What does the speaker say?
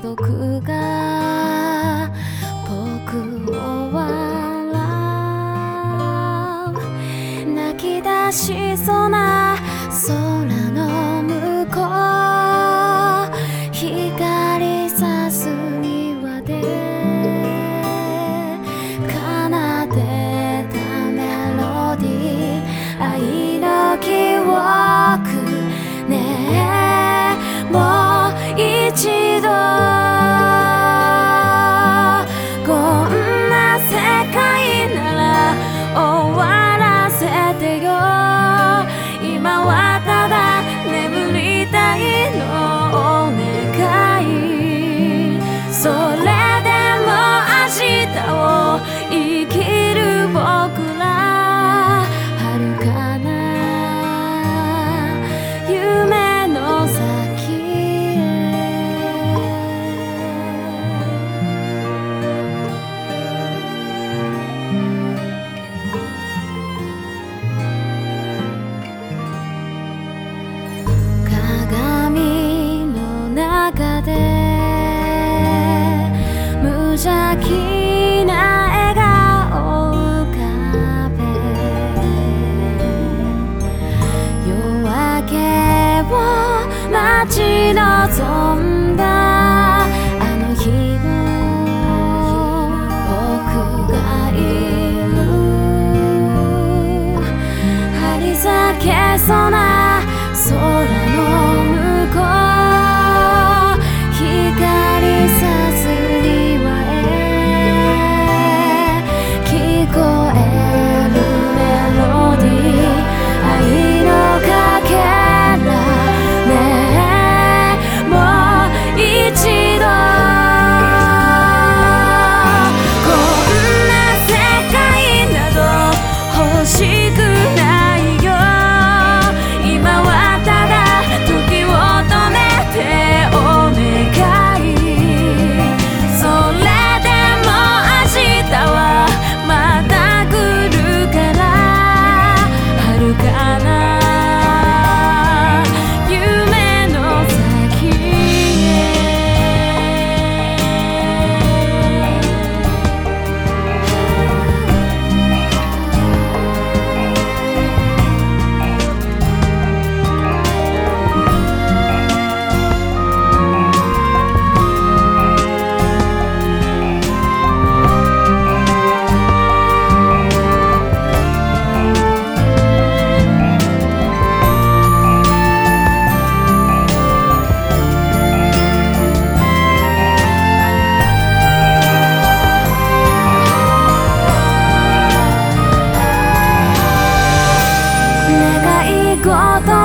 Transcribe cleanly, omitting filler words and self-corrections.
僕が僕を笑う。泣き出しそうな空の向こう、光さす庭で奏でたメロディー、愛の記憶ねえ、もう一度こんな世界なら終わらせてよ。今はただ眠りたいのお願い。それでも明日を生きる僕ら、遥かな夢の先へ。鏡の中で無邪気な笑顔浮かべ、夜明けを待ち望んだあの日の僕がいる。張り裂けそうな空の向こう、光さす庭へ聞こえるメロディー、愛のかけらねえ、もう一度こんな世界など欲しくないよ。今はただ時を止めてお願い。それでも明日はまた来るから、遥かな夢の先へ。願い事